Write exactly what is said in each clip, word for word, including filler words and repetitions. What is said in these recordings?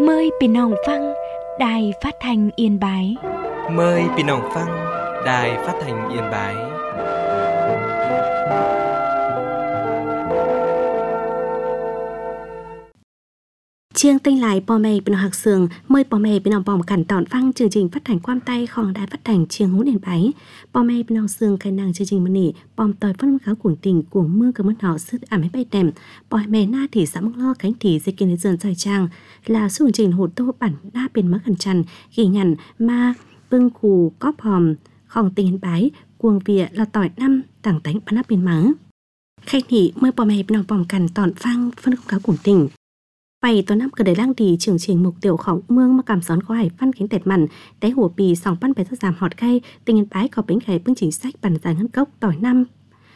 Mờiพี่น้องฟังđài phát thanh Yên Bái. Mời พี่น้องฟัง đài phát thanh Yên Bái. Chương tinh lại bò mè bên học sường mời bò mè bên bòm cẩn tọn phăng chương trình phát thanh quan tay khòng đài phát thanh chương hú điện bái bò mè bên học sường cái nàng chương trình mân nỉ bòm tỏi phân kháo cuồng tình cuồng mưa cầm mất họ sức ảm mấy bay đèm bò mè na thì xã mắc lo cánh thì dây kiên dần dài trang là chương trình hồ tô bản na bên mất khẩn trần ghi nhận ma bưng khù cóp hòm khòng tình bái cuồng vía là tỏi năm tảng tánh bắn áp bên mắng khách nỉ mời bò mè bên bòm cẩn tọn phăng phân kháo cuồng tình bảy tuần năm cờ đời lang đi chương trình mục tiêu khổng mương mà cảm xón có hải văn cánh tẹt mặn té hồ bì sòng pan bè thất giảm họt khay tình yên bái có bánh khải bưng chính sách bản giải ngân cốc tỏi năm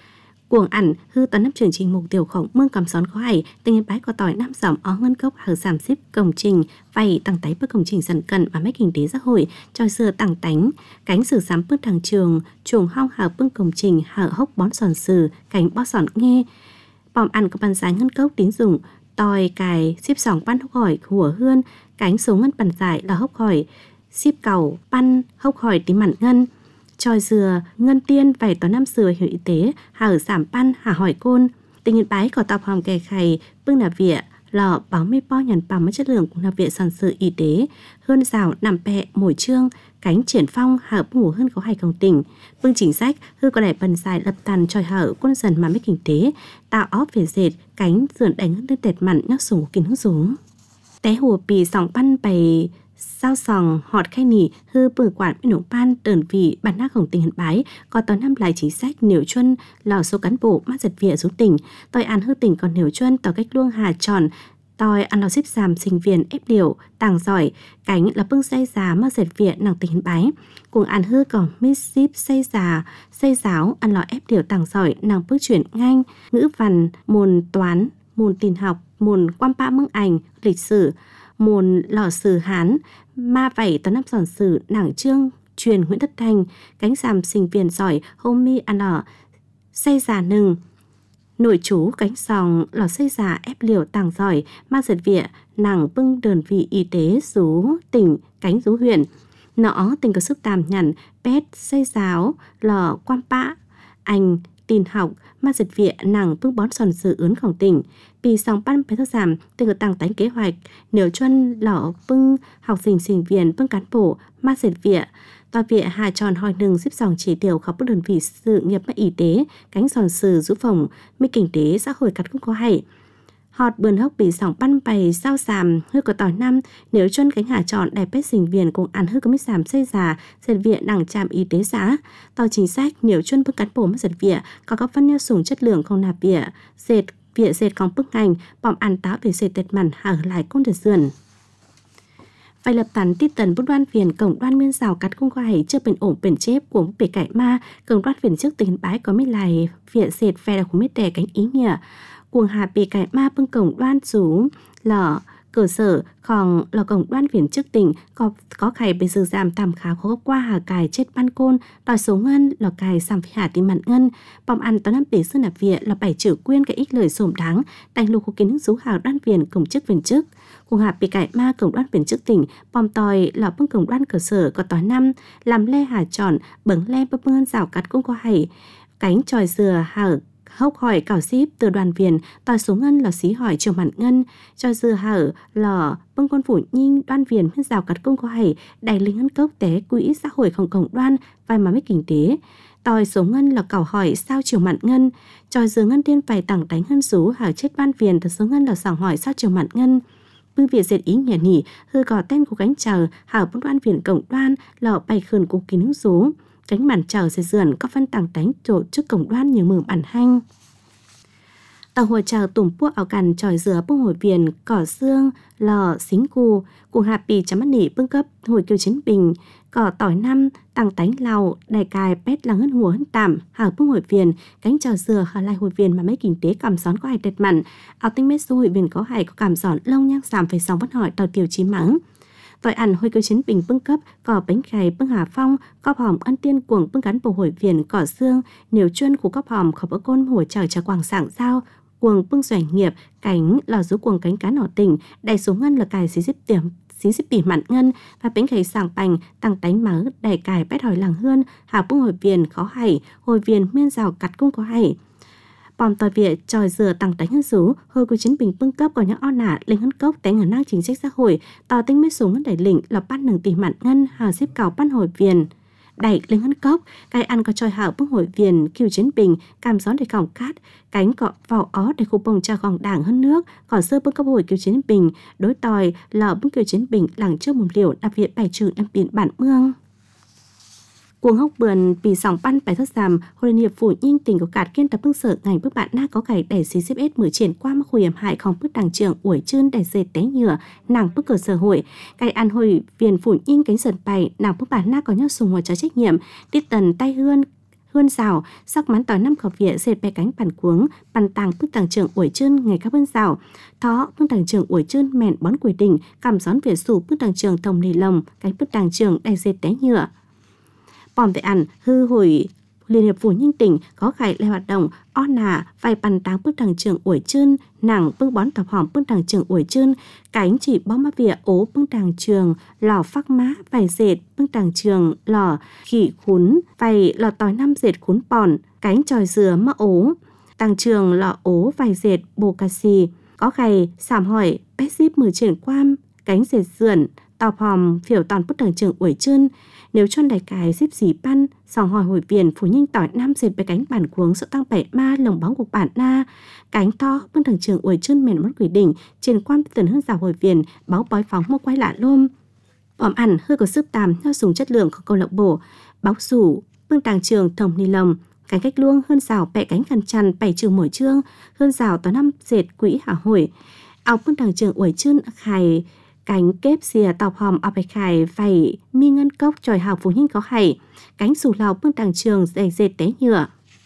cuồng ẩn hư tuần năm chương trình mục tiêu khổng mương cảm xón có hải tình yên bái có tỏi năm dòng ó ngân cốc hở giảm xếp công trình vay tăng tái bước công trình dần cận và mấy kinh tế xã hội cho xưa tăng tánh cánh sử sám bước thằng trường chuồng hong hở bưng công trình hở hốc bón sòn sừ cánh bó sòn nghe bòm ăn có bàn giải ngân cốc tín dụng tòi cài xếp sòng pan hốc hỏi hùa hươn cánh số ngân bàn giải là hốc hỏi xếp cầu pan hốc hỏi tí mặn ngân tròi dừa ngân tiên vài tòa năm sửa hiệu y tế hở giảm pan hà hỏi côn tình yên bái có tập hòm kè khay bưng là vỉa lọ báo mê po nhằn bằng mất chất lượng cũng là viện sản sự y tế hơn rào nằm bẹ mồi trương cánh triển phong hở ngủ hơn có hai công tỉnh bưng chính sách hư có lẽ bần dài lập tàn tròi hở quân dần mà mấy kinh tế tạo óp về dệt cánh dườn đánh hơn tẹt mặn nhắc sủng kín hút xuống té hùa bì sòng pan bày sao sòng họt khai nỉ hư bử quản bên nổ pan đơn vị bản nácของtình hiện bái có tòa năm lại chính sách nếu chuân lò số cán bộ mắt giật vỉa xuống tỉnh tòi ăn hư tỉnh còn nếu chuân tòi cách luông hà tròn tòi ăn lò xếp giảm sinh viên ép điều tàng giỏi cánh là bưng xây giá mắt giật vỉa nàng tình hiện bái cùng ăn hư còn mít ship xây già xây giáo ăn lò ép điều tàng giỏi nàng bước chuyển ngang ngữ văn môn toán môn tin học môn quan bạ mương ảnh lịch sử môn lò sử Hán ma vảy toán năm giòn sử nàng trương truyền Nguyễn Tất Thành cánh giảm sinh viên giỏi hôm mi ăn lò xây già nừng nội chú cánh sòng lò xây già ép liều tàng giỏi ma giật vỉa nàng bưng đơn vị y tế rú tỉnh cánh rú huyện nọ tình có sức tàm nhằn pét xây giáo lò quan bạ anh tin học ma giật vỉa nàng bưng bón sòn sự ướnของtỉnh vì sòng pan phải thất giảm tình có tăng tánh kế hoạch nếu chuân lọ bưng học sinh sinh viên bưng cán bộ ma giật vỉa tòa vỉa hà tròn hỏi nừng xếp sòng chỉ tiểu khảo bất đơn vị sự nghiệp và y tế cánh sòn sử rũ phòng mấy kinh tế xã hội cắt cũng có hay họt bươn hốc bị sòng pan bày sao sàm hư có tỏi năm nếu chuân cánh hà tròn đẹp bét sinh viên cùng ăn hư có mấy sàm xây già giật vỉa đẳng trạm y tế xã tòa chính sách nếu chuân bưng cán bộ mất giật vỉa có các phân neo sủng chất lượng không nạp vỉa dệt vỉa dệt còn bức ngành bỏm ăn táo về dệt tệt mặn hở lại côn đợt sườn phải lập tán tít tần bút đoan phiền cổng đoan miên rào cắt không có hay chưa bền ổn bền chép của bể cải ma cổng đoan phiền trước tình bái có mấy lại vỉa dệt phe là của mấy tè cánh ý nghĩa cuồng hà bể cải ma bưng cổng đoan rú lở cơ sở còn là cổng đoan phiền trước tỉnh có có khải bây giờ giảm tạm khá khó qua hà cài chết ban côn đòi số ngân là cài giảm phải hà tìm mặn ngân bom ăn tao năm bể sư nạp vỉa là bảy chữ quyên cái ít lời sổm đáng đánh lục của kiến hữu số hào đoan phiền cổng chức viên chức cùng hà bị cải ma cổng đoan phiền chức tỉnh bom tòi là bưng cổng đoan cơ sở có tỏi năm làm le hà tròn bứng le bưng ngân rào cắt cũng có hay cánh tròi dừa hở hốc hỏi cào xíp từ đoàn viền tòi số ngân là xí hỏi trường mặn ngân cho dưa hở lò bưng con phủ nhinh đoan viền huyết rào cắt công có hay đại linh ngân cốc té quỹ xã hội không cổng đoan vai mà mấy kinh tế tòi số ngân là cào hỏi sao trường mặn ngân cho dưa ngân tiên phải tặng đánh ngân rú hở chết ban viền từ số ngân là sảng hỏi sao trường mặn ngân bưng việc dệt ý nhẹ nhỉ hư cò tên của cánh chờ hở bưng đoan viền cổng đoan lò bày khẩn của kín hữu số cánh màn chờ dệt dườn có phân tặng đánh tổ chức cổng đoan nhiều mường bản hanh tàu hồi chờ tủm puốc áo cằn tròi dừa bưng hồi viền cỏ xương lò xính cù cùng hạp bì chấm ăn nỉ bưng cấp hồi kiều chiến bình cỏ tỏi năm tăng tánh lào đại cài pét là ngân hùa hân tạm hảo bưng hồi viền cánh trò dừa hở lại hồi viền mà mấy kinh tế cảm gión có hài tẹt mặn áo tinh mét số hồi viền có hài có cảm gión lông nhang giảm phải sòng vẫn hỏi tàu tiểu chí mắng tỏi ăn hồi kiều chiến bình bưng cấp cỏ bánh khày bưng hà phong cọp hòm ăn tiên cuồng bưng cán bầu hồi viền cỏ xương nếu chuyên của cọp hòm khẩu bỡ côn hồi chờ chờ quảng sảng sao cuồng bưng xoài nghiệp cánh lò rú cuồng cánh cá nỏ tỉnh đại số ngân là cài xí xíp tiềm xí xíp tỉ mặn ngân và bánh gầy sảng bành tăng tánh máu đẩy cài bét hỏi làng hươn hà bưng hồi viền khó hảy hồi viền miên rào cặt cung có hảy bòm tòa việt tròi dừa tăng tánh hơn rú hồi của chiến bình bưng cấp có những o nả linh hân cốc tánh ở năng chính sách xã hội tò tinh mết súng đẩy lĩnh là bắt nừng tỉ mặn ngân hà xếp cào bắt hồi viền đẩy linh hân cốc cái ăn có tròi hảo bưng hồi viền kiều chiến bình cam gió để còng cát cánh cọ vào ó để khu bông cha gòn đảng hơn nước còn sơ bưng cấp hồi kiều chiến bình đối tòi lò bưng kiều chiến bình làng trước mồm liều đặc biệt bài trừ năm biển bản mương cuồng hốc bườn vì sòng pan bài thất giảm hội liên hiệp phủ nhinh tỉnh có cạt kiên tập bưng sở ngành bước bạn na có cải đẩy xí xếp ết mở triển qua mắc hiểm hại không bước đảng trưởng uổi trơn đẩy dệt té nhựa nàng bước cờ sở hội cái ăn hồi viền phủ nhinh cánh sườn bày nàng bước bạn na có nhau sùng ngoài trái trách nhiệm tiết tần tay hươn hươn rào sắc mắn tỏi năm khẩu vỉa dệt bè cánh bản cuống bàn tàng bước đảng trưởng uổi trơn ngày các bên rào thó bước đảng trưởng uổi trơn mẹn bón quỷ đỉnh cảm gión việt sủ bước đảng trưởng thông nì lồng cánh bước đảng trưởng đẩy dệt té nhựa bòm tại ăn hư hồi liên hiệp phủ nhinh tỉnh có khải lại hoạt động o nà vài bàn táng bước đằng trường uổi trơn nàng bưng bón tập hòm bước đằng trường uổi trơn cánh chỉ bó má vỉa ố bước đằng trường lò phác má vài dệt bước đằng trường lò khỉ khún vài lò tỏi năm dệt khún bòn cánh tròi dừa má ố đằng trường lò ố vài dệt bồ cà xì có khải sảm hỏi bét zip mười triển quam cánh dệt dườn tọp hòm phiểu toàn bước đằng trường uổi trơn nếu cho đại cái xếp dì pan sòng hỏi hồi viền phủ nhinh tỏi năm dệt với cánh bản cuống sợ tăng bảy ma lồng bóng của bản na cánh to bên thằng trường uổi chân mền mất quỷ đỉnh trên quan tần hơn rào hồi viền báo bói phóng một quay lạ lôm bòm ăn hơi có sức tàm theo dùng chất lượng của câu lạc bộ báo rủ bên tàng trường thồng ni lồng cánh cách luông hơn rào bẹ cánh khăn chăn bảy trường mỗi chương hơn rào tỏi năm dệt quỹ hả hồi áo bên thằng trường uổi chân khải cánh kép xìa tọc hòm ở bạch khải vầy mi ngân cốc tròi hào phú nhinh có hảy cánh sù lào bưng đằng trường dày dệt té nhựa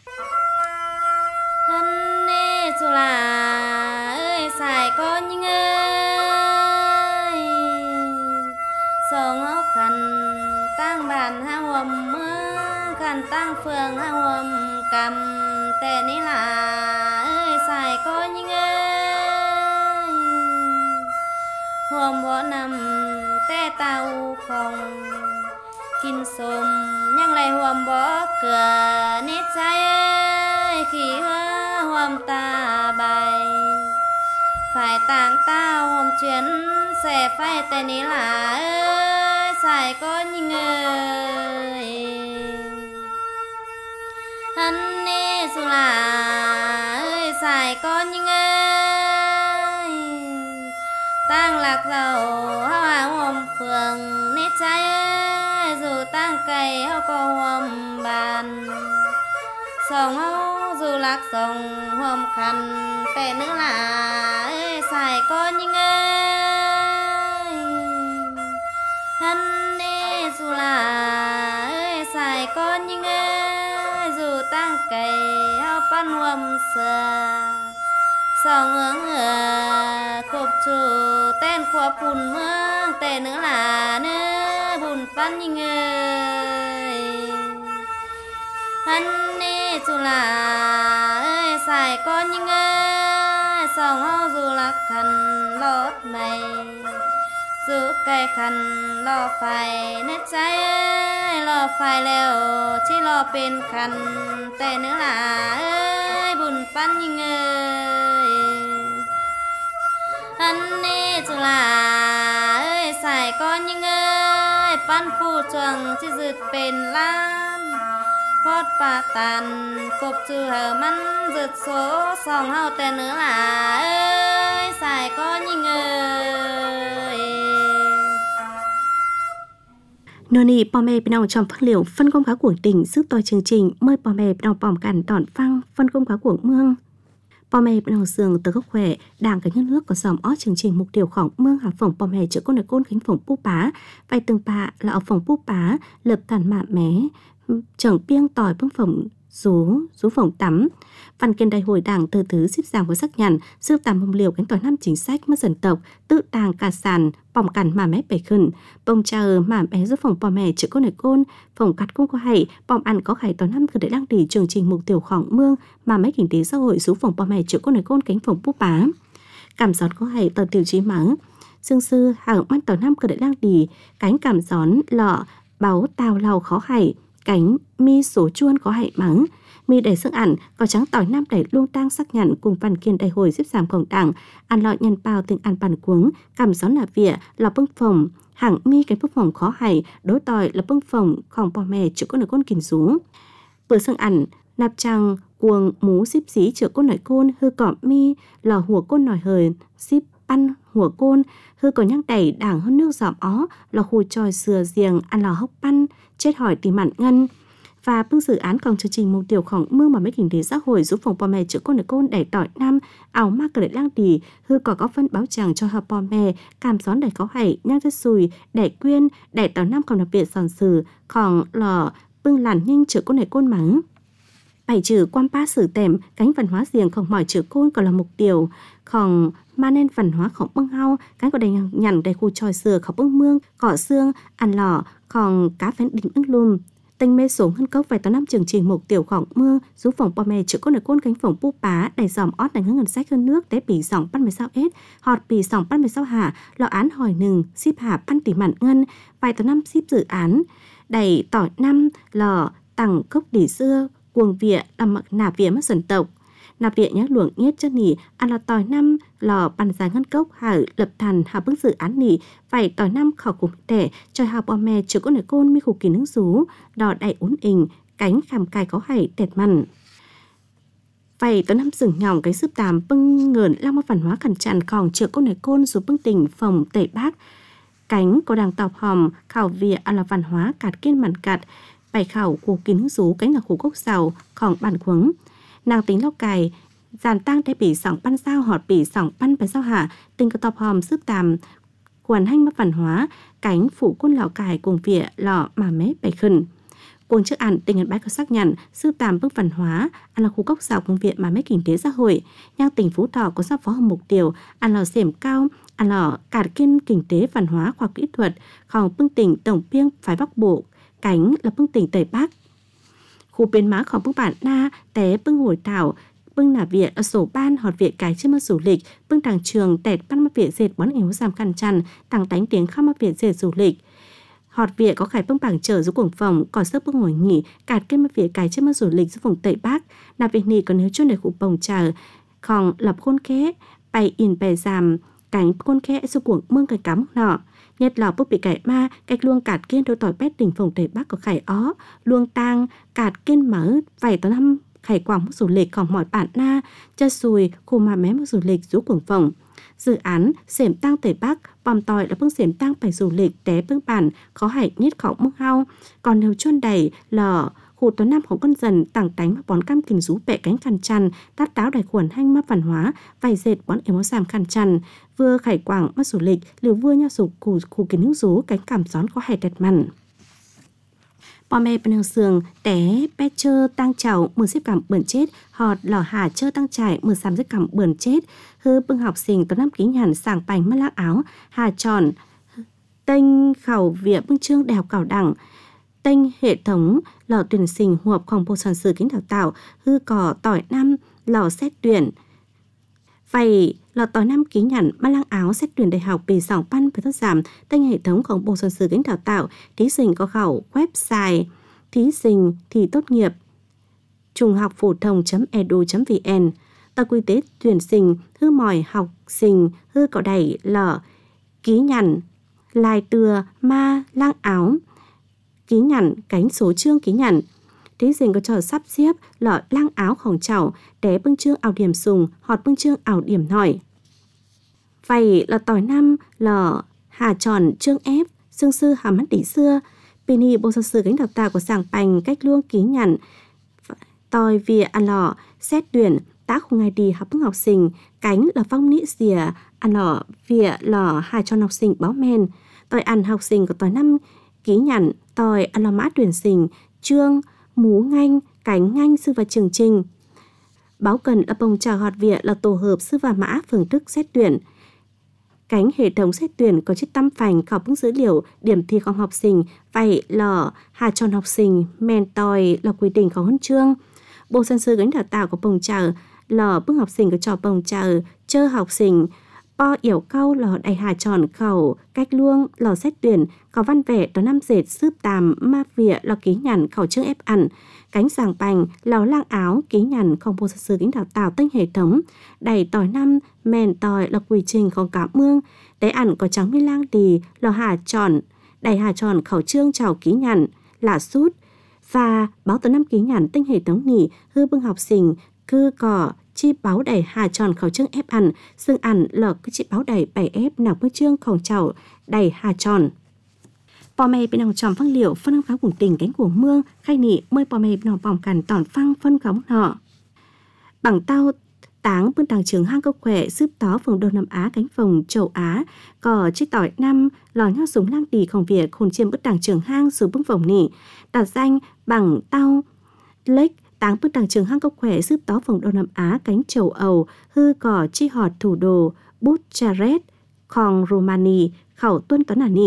hân nê sù là ơi xài con nhinh ơi sông ốc khăn tăng bàn ha hòm mưa khăn tăng phường ha hòm cầm tè ní là ơi xài con nhinh ơi hôm bỏ nằm té tàu không kinh sôm nhưng lại hôm bỏ cửa nét trái ơi khi hứa hôm ta bài phải tàng tao hôm chuyến sẽ phải tên ý là ơi xài có những ơi hân nê dù là ơi xài có những ơi tăng lạc dầu hoa hôm phường nét trái ơi dù tăng cây hao có hôm bàn sông hao dù lạc sông hôm khăn tệ nữa là ơi xài có những ơi hân nê dù là ơi xài có những ơi dù tăng cây hao pan hôm xưa sông hướng ở cục chủ tên của bùn mương tệ nữa là nữa bùn pan những ơi hân nê dù là ơi xài có những ơi sông hao dù là khăn lót mày dù cây khăn lo phải nét trái ơi lo phải leo chỉ lo bên khăn tệ nữa là ơi bùn pan những ơi hân nê dù là ơi xài có những ơi pan phu chuồng chỉ dứt bên lan hót bà tàn cục trừ hờ mắn dứt số sòng hao tên nữa là ơi xài có những ơi nô nì bò mè bên nào trong phát liệu phân công cá của tỉnh sức tôi chương trình mời bò mè bên nào bòm cản tỏn phăng phân công cá của mương bò mè bên nào giường từ gốc khỏe đảng cả nhân nước có dòng ó chương trình mục tiêu khỏng mương hà phỏng bò mè chữa con ở côn khánh phỏng pu pá vài từng bạ là ở phỏng pu pá lập tàn mạ mé chẳng biêng tỏi bưng phỏng rú rú phòng tắm. Văn kiện đại hội đảng từ thứ xếp giảm của xác nhận sư tạm mông liều cánh tỏi năm chính sách mất dân tộc tự tàng cả sàn bỏng cằn mà mép bể khẩn bông chờ mà bé giúp phòng bò mẹ chữ con này côn phòng cắt cung có hay bỏng ăn có hay tỏi năm cứ để đăng đi chương trình mục tiêu khỏng mương mà mấy kinh tế xã hội giúp phòng bò mẹ chữ con này côn cánh phòng búp bá cảm gión có hay tờ tiêu chí mắng dương sư hàng mắt tỏi năm cứ để đăng đi cánh cảm gión lọ báo tàu lầu khó hay cánh mi số chuôn có hay mắng mi đầy sức ảnh có trắng tỏi năm đẩy luôn tăng xác nhận cùng văn kiện đại hội xếp giảm cộng đảng ăn lọ nhân bao tình ăn bàn cuống cảm gió là vỉa là bưng phòng hàng mi cái bưng phòng khó hay đối tỏi là bưng phòngของพ่อแม่chữa con nổi con kìm rú bữa sức ảnh nạp trăng cuồng mú xíp xí chữa con nổi côn hư cọm mi lò hùa côn nổi hời xíp ăn hùa côn hư có nhang đẩy đảng hơn nước giọm ó lò hù tròi sừa giềng ăn lò hốc pan chết hỏi tìm mặn ngân và bưng dự án còn chương trình mục tiêu khổng mương mà mấy kinh tế xã hội giúp phòng bò mẹ chữa con ở côn đẩy tỏi năm ảo ma cờ lang đi hư có có phân báo chàng cho hợp bò mẹ cảm gión đẩy có hay nhang rất sùi đẩy quyên đẩy tỏi năm còn đặc biệt giòn sừ còn lò bưng làn nhanh chữa con này côn mắng bảy trừ quan ba sử tèm cánh văn hóa riêng không mỏi chữa côn còn là mục tiêu còn mà nên văn hóa khổng bưng hao cánh có đầy nhằn đầy khu tròi sừa khổng bưng mương cỏ xương ăn lò còn cá phén đỉnh ưng lùm Tinh mê số hân cốc vài tao năm chương trình mục tiểu khỏng mương giúp phòng bò mẹ chữa con ở côn cánh phòng búp bá đầy dòm ót đánh hướng ngân sách hơn nước té bỉ sòng pan mười sao ết họt bỉ sòng pan mười sao hạ lọ án hỏi nừng ship hạ pan tỷ mặn ngân vài tao năm ship dự án đầy tỏi năm lò tặng cốc đỉ xưa cuồng vịa làm nà vịa mất dân tộc nạp viện nhắc luồng nhất chất nỉ ăn lò tỏi năm lò bàn giá ngân cốc hà lập thần hà bức dự án nỉ phải tỏi năm khảo cùng đẻ cho hà bò mè chữa con ở côn mi khủ kỳ nướng rú đò đại ún ình cánh khảm cài có hải đẹp mặn phải tỏi năm rừng nhỏng cái súp tàm bưng ngờn lao một văn hóa khẩn tràn còn chữa con ở côn dù bưng tình phòng tẩy bát cánh có đàng tọc hòm khảo vịa ăn là văn hóa cạt kiên mặn cạt bài khảo của kỳ nướng rú cánh là khủ gốc xào còn bản khuống nàng tính lóc cài giàn tăng để bị sòng pan sao họt bị sòng pan phải sao hạ tình cơ tọp hòm sức tàm quần hanh mất văn hóa cánh phủ quân lò cài cùng vỉa lọ mà mé bảy khẩn cuồng trước ảnh tình nhân bái có xác nhận sư tàm bước văn hóa ăn là khu gốc xào cùng viện mà mé kinh tế xã hội nhang tỉnh Phú Thọ có sắp phó hầm mục tiêu ăn lò xiểm cao ăn lò cạt kiên kinh tế văn hóa khoa kỹ thuật còn bưng tỉnh tổng biên phái bắc bộ cánh là bưng tỉnh tây bắc khu biến má khỏi bưng bản na té bưng hồi thảo bưng nà viện ở sổ ban họt viện cái trên mất du lịch bưng đảng trường tẹt ban mất viện dệt bón yếu giảm khăn chăn tặng đánh tiếng khăm mất viện dệt du lịch họt viện có khải bưng bảng trở giúp cuồng phòng còn sức bưng ngồi nghỉ cạt kết mất viện cái trên mất du lịch giúp vùng tây bắc nà viện nỉ còn nếu chuyên để khu bồng trà còn lập khôn khé bày in bè giảm cánh khôn khé giúp cuồng mương cái cắm nọ nhất là bút bị cải ma cách luông cạt kiên đôi tỏi bét tỉnh phòng tây bắc có khải ó luông tang cạt kiên mở vài tấn năm khải quảng mức du lịch còn mọi bản na cha sùi khu mà mé mức du lịch rú cuồng phòng dự án xẻm tăng tây bắc bòm tỏi là bước xẻm tăng phải du lịch té bước bản có hải nhất khẩu mức hao còn nếu chôn đầy lò khu tuấn namของcon dần tặng tánh mà bón cam kình rú bẹ cánh khăn chăn tát táo đại khuẩn hanh map văn hóa vài dệt bón ếm áo giảm khăn chăn vừa khải quảng mất du lịch liều vừa nha sụp khu khu kính nước rú cánh cảm gión có hải đẹp mặn bò mẹ bên hàng sườn té bé chơ tăng chảo mưa xếp cảm bẩn chết họt lò hà chơ tăng trải mưa xàm xếp cảm bẩn chết hư bưng học sinh tuấn nam kính hẳn sàng bành mắt lác áo hà tròn tênh khảo vỉa bưng trương đại học cảo đẳng tênh hệ thống lò tuyển sinh huộpของbộ sản sử kính đào tạo hư cỏ tỏi năm lò xét tuyển vậy lò tỏi năm ký nhận ba lăng áo xét tuyển đại học bị sòng pan với thất giảm tênh hệ thốngของbộ sản sử kính đào tạo thí sinh có khẩu website thí sinh thi tốt nghiệp trung học phổ thông edu vn tờ quy tế tuyển sinh hư mỏi học sinh hư cỏ đẩy lò ký nhận lai từa ma lăng áo ký nhận cánh số chương ký nhận thí sinh có trò sắp xếp lọ lăng áo khổng chảo để bưng chương ảo điểm sùng hoặc bưng chương ảo điểm nổi vậy là tỏi năm lọ hà tròn chương ép xương sư hàm mắt đỉ xưa pini bộ sản sử cánh đào tạo của sàng bành cách luông ký nhận tỏi vỉa ăn lọ xét tuyển tá khu ngày đi học bưng học sinh cánh là phong nĩ xìa ăn lọ vỉa lọ hà tròn học sinh báo men tỏi ăn học sinh của tỏi năm ký nhận tỏi ăn lò mã tuyển sinh trương mú nganh Cánh Nganh Sư và Trường Trình. Báo Cần là bồng trào họt viện là tổ hợp Sư và Mã phương thức xét tuyển. Cánh hệ thống xét tuyển có chiếc tăm phành khảo bức dữ liệu điểm thiของhọc sinh vậy là hà tròn học sinh men tòi là quy định có huân chương. Bộ sân sư gánh đào tạo của bồng trào là bức học sinh có trò bồng trào chơ học sinh po yểu câu là đầy hà tròn khẩu cách luông lò xét tuyển có văn vẻ đó năm dệt sướp tàm ma vịa là ký nhằn khẩu chương ép ẩn cánh sàng bành lò lang áo ký nhằn không bộ sân sư gánh đào tạo tinh hệ thống đầy tỏi năm men tỏi là quy trình không cả mương để ẩn có trắng mi lang đì lò hà tròn đầy hà tròn khẩu chương chào ký nhằn là sút và báo tờ năm ký nhằn tinh hệ thống nỉ hư bưng học sinh cư cỏ chi báo đầy hà tròn khẩu chương ép ẩn xương ẩn lờ cứ chi báo đầy bảy ép nào bức chương khẩu chảo đầy hà tròn. Bò mày bên lòng tròn phăng liệu phân kháng cùng tình cánh của mương khai nị mơi bò mày bên lòng bỏng cằn tòn phăng phân khóng nọ bằng tao táng bên đàng trường hang câu khỏe giúp tó vùng đông nam Á cánh phòng châu Á có chiếc tỏi năm lò nhau súng lang đì không việt khôn chiêm bức đàng trường hang xuống bức phòng nỉ đặt danh bằng tao lếch táng bức đàng trường hang câu khỏe giúp tó vùng đông nam Á cánh châu Âu hư cỏ chi họt thủ đô Bucharest khong Romani khẩu tuân toán à nỉ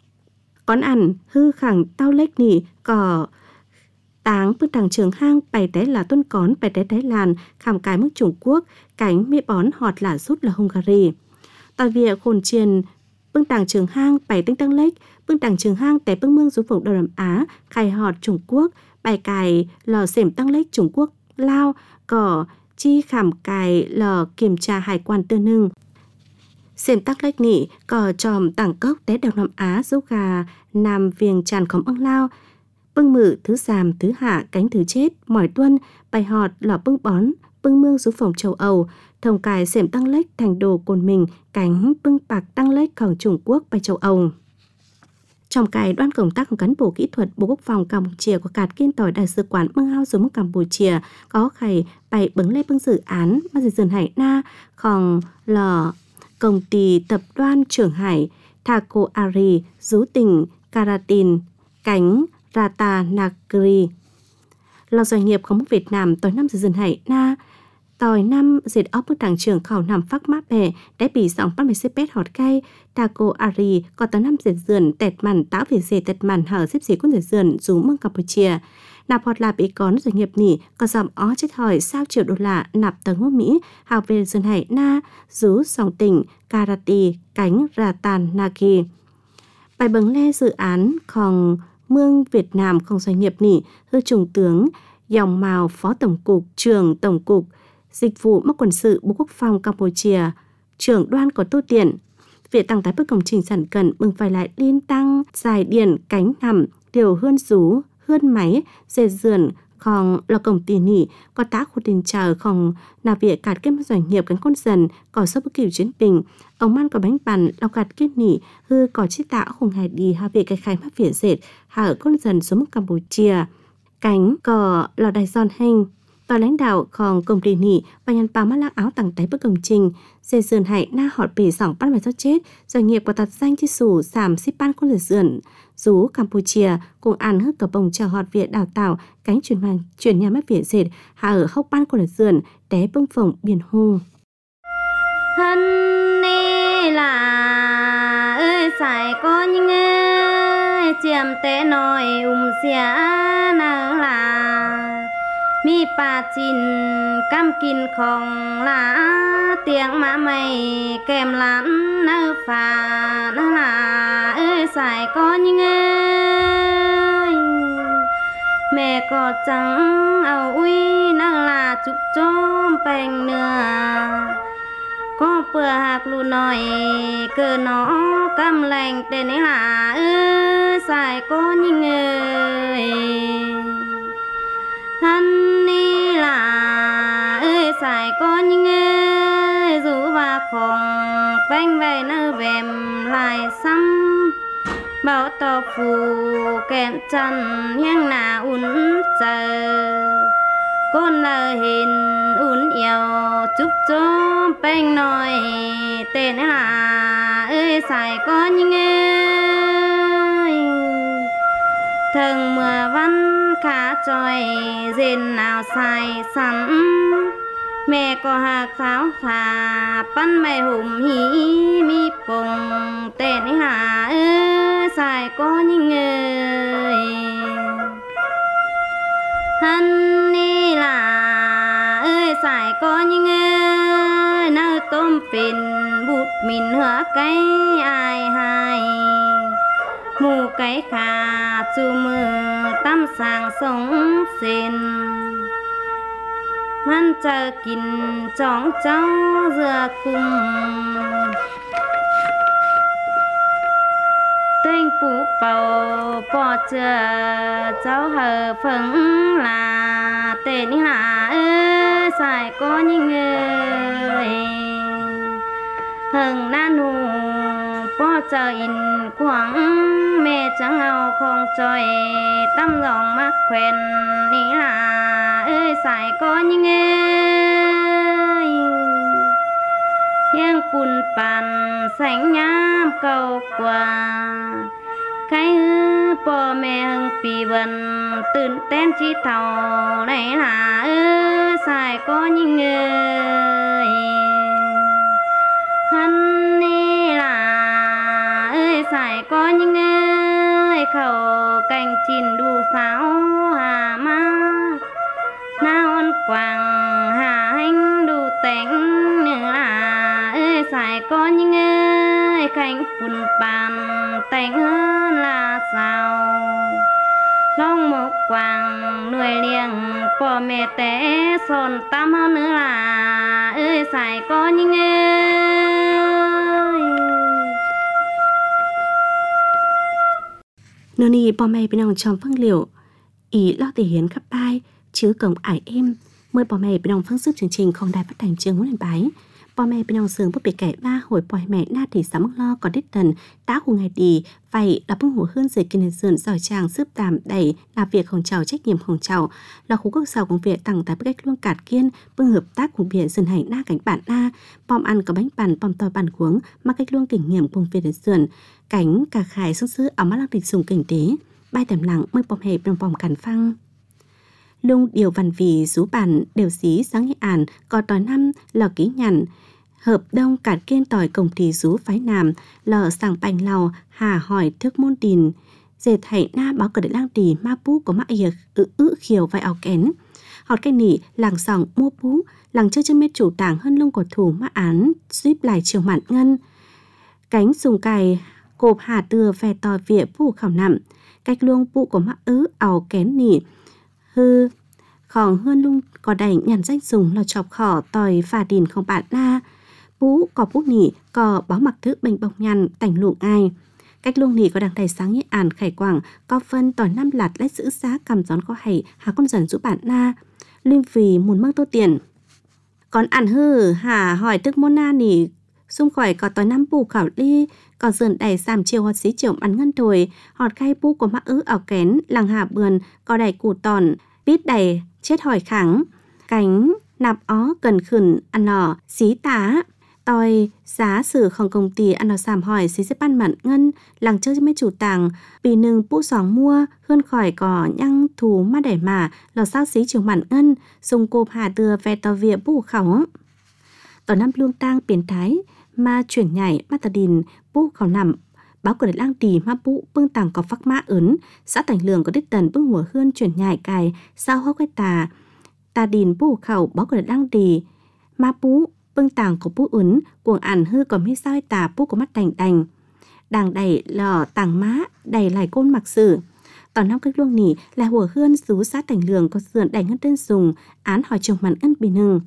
con ăn hư khẳng tao lếch nỉ cỏ táng bức đàng trường hang bày té là tuân cón bày té Thái Lan khảm cái mức Trung Quốc cánh mỹ bón họt là rút là Hungary tại việc khôn chiên bức đàng trường hang bày tinh tăng lếch bức đàng trường hang té bức mương xuống vùng đông nam Á khai họt Trung Quốc bài cài lò xềm tăng lếch Trung Quốc Lao cỏ chi khảm cài lò kiểm tra hải quan tư nưng xềm tắc lếch nỉ cỏ tròm tảng cốc té đông nam Á dấu gà Nam Viêng tràn khóm ưng Lao bưng mự thứ giảm thứ hạ cánh thứ chết mỏi tuân bài họt lò bưng bón bưng mương xuống phòng châu Âu thông cài xềm tăng lếch thành đồ cồn mình cánh bưng bạc tăng lếch khổng Trung Quốc bài châu Âu. Trong cài đoan công tác cán bộ kỹ thuật Bộ Quốc phòng Campuchia của cạt kiên tỏi đại sứ quán bưng hao xuống Campuchia có khẩy bày bứng lê bưng dự án mà dì dần hải na khòng lò công ty tập đoàn Trường Hải Thaco Ari rú tình Karatin cánh Rata Nagri là doanh nghiệp có mức Việt Nam tối năm dì dần hải na tỏi năm dệt ốc bức đàng trường khảo nằm phác mát bè đã bị giọng bắt mày xếp bét họt cay Taco Ari có tới năm dệt dườn tẹt màn táo về dệt tẹt màn hở xếp xí quân dệt dườn rú mương Campuchia nạp họt là bị con doanh nghiệp nỉ có giọng ó chết hỏi sao triệu đô la nạp tờ ngô Mỹ hào về dần hải na rú sòng tỉnh Karati cánh Ratan Nagi bài bứng le dự án khòng mương Việt Nam không doanh nghiệp nỉ hư trung tướng Dòng Mào Phó Tổng cục Trưởng Tổng cục Dịch vụ Mắc Quân sự Bộ Quốc phòng Campuchia trưởng đoan có tô tiện việc tăng tái bức công trình sản cần bừng phải lại liên tăng dài điển cánh nằm điều hơn rú hơn máy dệt dườn khòng là công ty nỉ có tá khu tiền chờ khòng là việc cạt kết doanh nghiệp cánh con dần có sắp bức kiểu chiến bình ông man có bánh bàn lau cạt kết nỉ hư có chiếc tạ khung hài đi hà việc cái khai mắt việt dệt hà ở con dần xuống mức Campuchia cánh cò là đài son hình tòa lãnh đạo khòng công ty nỉ và nhân báo mắt lác áo tặng tay bức công trình dệt dườn hải na họt bì sỏng bắt mày cho chết doanh nghiệp có tạt danh chi sủ giảm ship ban con dệt dườn rú Campuchia cùng ăn hức cờ bồng chào họt Việt đào tạo cánh chuyển mang chuyển nhà mắt Việt dệt hà ở hốc ban con dệt dườn té bưng phồng biển hô hân nê là ơi xài con nhưng ơi chiêm té nói um xia nở là mi pa chín cam kín không là tiếng má mày kèm lắm nở phà nở là ơi xài con nhưng ơi mẹ có chẳng ao uy nở là chụp chôm bèn nửa có bữa hạt lù nói cơ nó cam lành tên ấy là ơi xài con nhưng ơi hắn đi là ơi xài con nhưng ơi rủ và khổng bánh về nơi vèm lại xăm bảo tỏ phù kẹn chân nhang nà uốn chờ con lời hình uốn yêu chúc cho bánh nói tên là ơi xài con nhưng ơi thường mưa văn khá trôi dền nào sai sẵn mẹ có hạc pháo phà bắn mẹ hùm hí mi bồng tên hạ ơi xài có những người hắn đi là ơi xài có những người nơi tôm phìn bụt mình hửa cái ai hai mù cái khà chu mưa tắm sang sống xinมันจะกินจ้องเจ้าเรือคุมเต้งปูเป่าปอเจอเจ้าเหอเฟิงลาเต้นหาเอ้ยสายก็ยิ่งเอ้ยเฮิงหน้าหนูปอเจออินขวางแม่จังเอาของจอยตั้มลองมักแควนนี่ลาเอ้ยสายก็ยิ่งเอ้ยยังปุ่นปั่นแสงยามเก่ากว่าใครเอ้อพ่อแม่หึงปีวันตื่นเต้นจีเท่าไหนล่ะเอ้ยสายก็ยิ่งเอ้ยฮันนี่ล่ะเอ้ยสายก็ยิ่งเอ้ยเขาแกงจินดูสาวหามาหน้าอ่อนกว่างหาให้ดูแต่งเนื้อล่ะเอ้ยสายก็ยิ่งเอ้ยแข่งปุ่นปานแต่งเฮือนลาสาวลองหมกกว่างหน่วยเลี้ยงพ่อแม่แต่สนตามเฮาเนื้อล่ะเอ้ยสายก็ยิ่งเอ้ย Nô nì bò mày bên ông trong phương liệu ý lo thể hiến khắp bai chứ cổng ải em mời bò mày bên ông phương sức chương trình không đài phát hành chương muốn lên bái bò mày bên ông sướng bức bị kẻ ba hồi bòi mẹ na thì sắm lo có đích tần đã hù ngày đi vậy là bưng hủ hơn dưới kinh dườn giỏi chàng giúp tạm đẩy là việc hồng trào trách nhiệm hồng trào là khu quốc sau công việc tặng tại bức cách luôn cạt kiên bưng hợp tác cùng việc dần hành na cảnh bản na bom ăn có bánh bàn bom tỏi bàn cuống mà cách luôn kinh nghiệm cùng việc dườn cảnh cà khải xuất xứ ở mắt lăng địch dùng kinh tế bay tầm lặng mới bom hề trong vòng cản phăng lung điều văn vì rú bản đều xí sáng nghị ản có tỏi năm lò ký nhằn hợp đông cạt kiên tỏi công ty rú phái nam lò sàng bành lò hà hỏi thức môn đình dệt thảy na báo cờ đại lang tì ma pú có mã yệc ự ự khiều vai áo kén họt cái nỉ làng sòng mua pú làng chơi chân mết chủ tảng hơn lông của thủ mã án giúp lại chiều mạn ngân cánh sùng cài cộp hà từa ve tỏi vỉa pú khảo nằm cách luông pú của mã ứ áo kén nỉ hư khỏng hơn lung có đẩy nhằn danh dùng lò chọc khỏ tỏi phà đìn không bạn na pú có pú nỉ có báo mặc thức bệnh bọc nhằn tảnh luộng ai cách luông nỉ có đằng đầy sáng nghĩa ản khải quảng có phân tỏi năm lạt lách giữ giá cầm gión có hầy hà con dần giúp bạn na linh vì muốn mơ tô tiền còn ản hư hà hỏi tức môn na nỉ xung khỏi có tỏi năm pù khảo ly có dần đầy giảm chiều hoặc xí chiều ăn ngân thổi họt khai pú của mắc ứ ảo kén làng hà bườn có đầy củ tòn bít đầy chết hỏi kháng cánh nạp ó cần khẩn ăn lò xí tá tỏi giá sử không công ty ăn lò sàm hỏi xí xếp ăn mặn ngân làng chơi mấy chủ tàng vì nừng pú sóng mua hơn khỏi cỏ nhăng thú má đẻ mà lò sao xí chiều mặn ngân dùng cộp hà từa ve tò vỉa pú khảo tỏi năm luông tang biến thái mà chuyển nhảy ma tà đình pú khảo nằm báo cửa đại lang tì ma pú bưng tàng có phắc mã ấn xã tảnh lường có đích tần bưng hùa hươn chuyển nhảy cài sao hốc cái tà tà đình pú khảo báo cửa đại lang tì ma pú bưng tàng có pú ấn cuồng ản hư còn mi sao tà pú có mắt đành đành đàng đầy lò tàng má đầy lại côn mặc sử tỏ năm cách luông nỉ là hùa hươn xú xã tảnh lường có sườn đành ngân tên dùng án hỏi chồng mặn ân bình hừng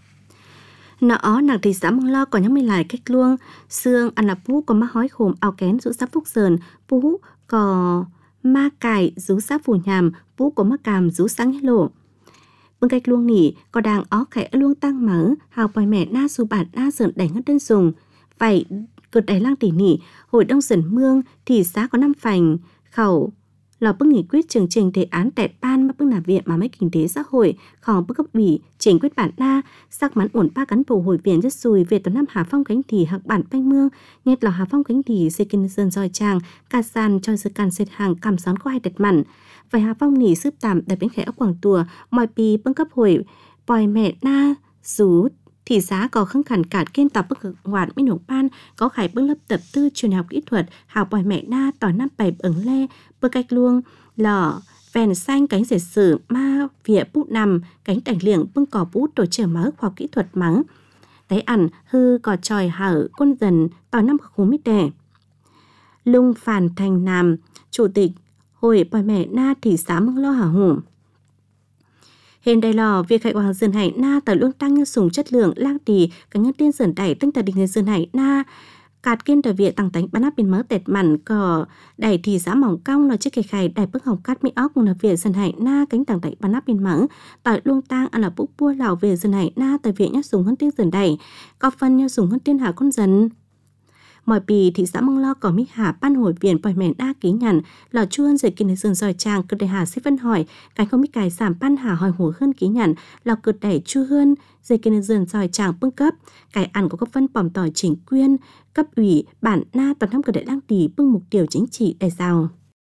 nó nàng thì xã mong lo còn nhắm mình lại cách luông xương ăn là pú có má hói khồm áo kén rũ sắp phúc sờn pú có ma cài rú sắp phủ nhàm pú có má càm rú sáng hết lộ bưng cách luông nỉ có đàng ó khẽ luông tăng mở hào bòi mẹ na su bạt na sờn đành ngân tên dùng vậy cực đáy lang tỉ nỉ hồi đông sườn mương thì xã có năm phành khẩu là bước nghị quyết chương trình đề án tẹt ban mà bước làm việc mà mấy kinh tế xã hội còn bước cấp ủy chính quyết bản na sắc mắn ổn ba cán bộ hội viện rất xùi về tận năm Hà Phong cánh thì hạc bản banh mương nhất là Hà Phong cánh thì xây kinh dân dòi tràng ca san cho sự can xếp hàng cầm són có hai đẹp mặn vậy Hà Phong nỉ sướp tạm đại bánh khẽ ốc quảng tùa mọi pi bưng cấp hội bòi mẹ na rú thị xã có khăng khẩn cản kiên tập bức ngoạn bên nổ ban có khải bưng lớp tập tư truyền học kỹ thuật hào bòi mẹ na tỏi năm bảy ứng lê bơ cách luông lò vèn xanh cánh dệt sử ma vỉa bút nằm cánh cảnh liệng bưng cỏ bút tổ trưởng máu khoa kỹ thuật mắng đấy ẩn hư cò tròi hở quân dần tỏi năm khú mít đẻ lung phàn thành nam chủ tịch hội bòi mẹ na thị xã mưng lo hả hùng hiện đây lò việc khai hoàng dần hải na tại luông tăng như sùng chất lượng lang tì cả nhân tiên dần đẩy tinh tà đình dần hải na cạt kiên đời viện tăng tánh bán áp bên mớ tẹt mặn cỏ đẩy thì giá mỏng cong là chiếc cây khai đẩy bức hồng cát mỹ óc là viện dần hải na cánh tăng tánh bán áp bên mớ tại luông tăng ăn là bút bua lào về dần hải na tại viện nhát sùng hơn tiên dần đẩy có phân như sùng hơn tiên hạ con dần mọi bì thị xã Mông Lo có mỹ hà ban hội viện bòi mẹ đa ký nhận là chuôn dạy kinh dương dòi trang cực đại hà xếp phân hỏi cái không biết cài giảm ban hà hỏi hổ hơn ký nhận là cực đẩy chu hơn dạy kinh dương dòi trang bưng cấp cái ăn của các phân bòm tỏi chính quyền cấp ủy bản na toàn năm cực đại lang tỷ bưng mục tiêu chính trị đại giàu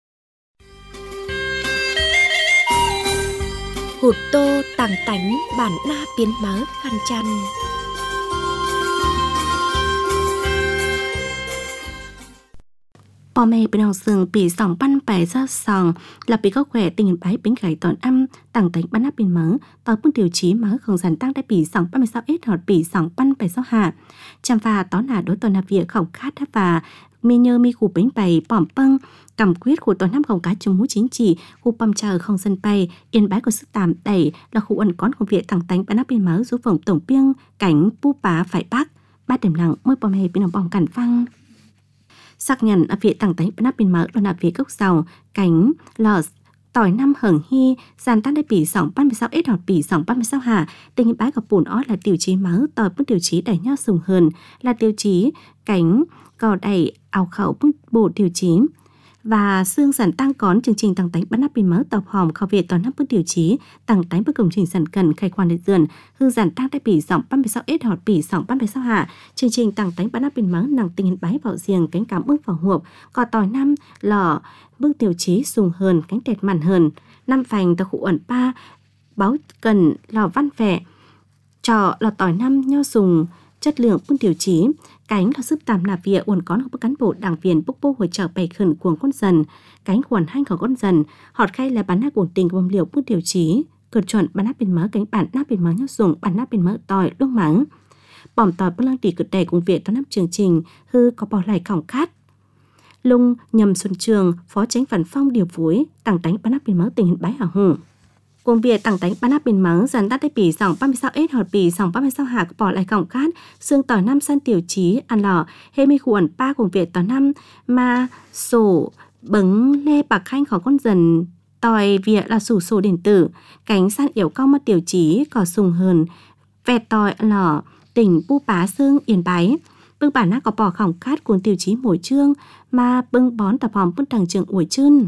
hụt tô tàng tánh bản na biến mớ khăn chăn bò mẹ bên hồng sừng bị sòng ban bẻ ra sòng là bị có khỏe tình bái bánh gãy tòn âm tặng tánh ban áp bên mớ tỏi bước điều chí mớ không dàn tăng đã bị sòng ban mươi sáu ít hoặc bị sòng ban bẻ sáu hạ chăm và tó là đối tòn nạp việc khổng khát và mê nhơ mi khu bánh bày bỏm pâng cầm quyết của tòa năm không cá chung mũ chính trị khu băm chờ không dân bay yên bái của sức tạm đẩy là khu ẩn con của việc tặng tánh ban áp bên mớ số phòng tổng biêng cảnh pu bá phải bắc ba điểm nặng mới bò mẹ bên hồng bỏng cản phăng xác nhận ở viện tặng tánh bên áp bên mớ là nạp việc gốc dầu cánh lò tỏi năm hởng hy dàn tác đã bị sòng ba mươi sáu ít hoặc bị sòng ba mươi sáu hạ tình bái gặp bùn ót là tiêu chí mớ tỏi bước tiêu chí đẩy nhau sùng hơn là tiêu chí cánh cò đẩy áo khẩu bước bộ tiêu chí và xương sản tăng cón chương trình tăng tánh bán áp bên mớ tập hòm khảo viện toàn năm bước tiêu chí tăng tánh bước công trình sản cần khai quan đại dườn hư giản tăng đã bị sòng ba mươi sáu ít hoặc bị sòng ba mươi sáu hạ chương trình tăng tánh bán áp bên mớ nặng tình bái vào riêng cánh cảm bước vào hộp cò tỏi năm lò bước tiêu chí sùng hơn cánh tẹt mặn hơn năm phành tờ khu ẩn ba báo cần lò văn vẻ trò lò tỏi năm nho sùng chất lượng bước tiêu chí cánh là giúp tạm nạp việc uốn con của cán bộ đảng viên bốc bô hội trợ bày khẩn cuồng con dần cánh quần hanh của con dần họt khay là bán nát cuồng tình bom liều bước tiêu chí cực chuẩn bán nát bên mớ cánh bản nát bên mớ nho sùng bán nát bên mớ tỏi lúc mắng bỏm tỏi bước lăng tỷ cực đầy cùng việc toán nắp chương trình hư có bỏ lại khỏng khát lung nhầm xuân trường phó chánh phản phong điều phối tặng tánh bán nắp bên mớ tình hình bái hảo hùng cùng việc tặng tánh bán áp bên mắng dàn tắtได้bị dòng ba mươi sáu ít hoặc bị dòng ba mươi sáu hạ bỏ lại cổng cát xương tỏi năm san tiểu chí ăn lò hệ mi khuẩn ba cùng việc tỏi năm mà sổ bứng lê bạc khanh khó con dần tỏi việc là sủ sổ điện tử cánh san yểu cao mất tiểu chí có sùng hơn vẹt tỏi ăn lò tỉnh pu bá xương yên bái bưng bản nát có bỏ khổng cát cuốn tiểu chí mỗi chương mà bưng bón tập hòm bưng tầng trường ủi chân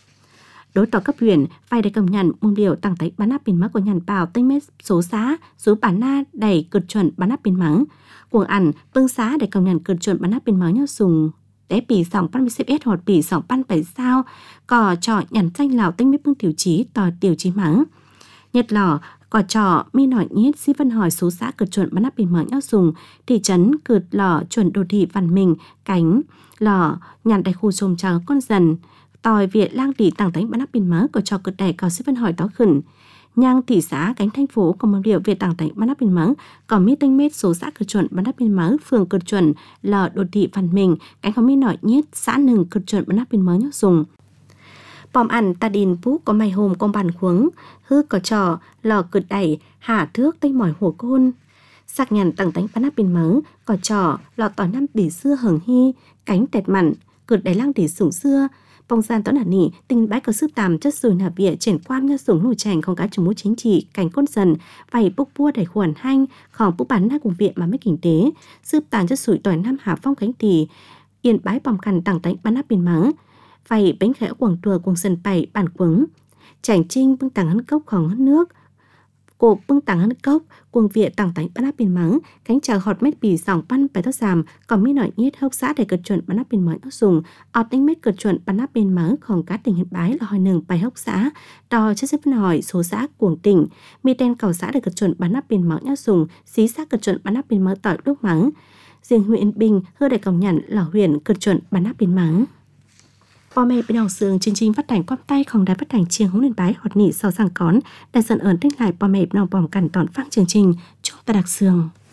đối tỏ cấp huyện phải để công nhận môn điều tăng tánh bán áp bên mắng của nhàn bảo tinh mét số xã số bản na đầy cực chuẩn bán áp bên mắng cuồng ăn bưng xã để công nhận cực chuẩn bán áp bên mắng nhau sùng để bị sòng ban xếp s hoặc bị sòng ban bảy sao cò trò nhằn danh lào tinh mét bưng tiểu chí tỏ tiểu chí mắng nhật lò cò trò mi nổi nhít si văn hỏi số xã cực chuẩn bán áp bên mắng nhau sùng thị trấn cực lò chuẩn đô thị văn minh cánh lò nhàn đại khu trồm chờ con dần tỏi việt lang tỷ tăng tánh bán áp bên mớ của cho cực đẻ có xếp phân hỏi đó khẩn nhang thị xã cánh thành phố có một điều về tăng tánh bán áp bên mớ còn mi tinh mét số xã cực chuẩn bán áp bên mớ phường cực chuẩn là đô thị văn minh cánh có mi nổi nhít xã nừng cực chuẩn bán áp bên mớ nhóc dùng bòm ăn ta đình bút có mày hôm con bàn khuống hư có trò lò cực đẩy hạ thước tây mỏi hồ côn sạc nhàn tăng tánh bán áp bên mớ có trò lò tỏi năm bỉ xưa hưởng hy cánh tẹt mặn cực đẩy lang tỷ sủng xưa bông gian toán hạt nỉ tình bái có sức tàm chất rồi nạp vỉa triển quan như sủng nổi chành không cá chủ mũ chính trị cảnh côn dần vầy bốc bua đẩy khuẩn hanh khòng bốc bán na cùng viện mà mới kinh tế sức tàn chất sủi tỏi năm hạ phong cánh tỷ yên bái bòm khăn tặng tánh bán áp bên mắng phải bánh khẽ quảng tùa cùng sân bảy bản quứng chảnh trinh bưng tàng hân cốcของhân nước cổ bưng tàng hân cốc cuồng viện tàng tánh bắn áp bên mắng cánh chào họt mét bì sòng pan bài thốt giảm còn mi nổi nhét hốc xã để cật chuẩn bắn áp bên mắng áo dùng ọt đánh mét cật chuẩn bắn áp bên mắngของcá tỉnh hiện bái là hỏi nừng bài hốc xã đò chất xếp hỏi số xã cuồng tỉnh mi tên cầu xã để cật chuẩn bắn áp bên mắng áo dùng xí xã cật chuẩn bắn áp bên mắng tỏi lúc mắng riêng huyện Bình hơ đại còng nhằn là huyện cật chuẩn bắn áp bên mắng. Bò mẹ bên đầu sương chương trình phát hành quang tayของđài phát hành chiêng Húng Liên Bái họt nỉ sau sang cón đại dân ơn tích lại bò mẹ bên đầu bòm cằn tọn phát chương trình chúng ta đặc sương.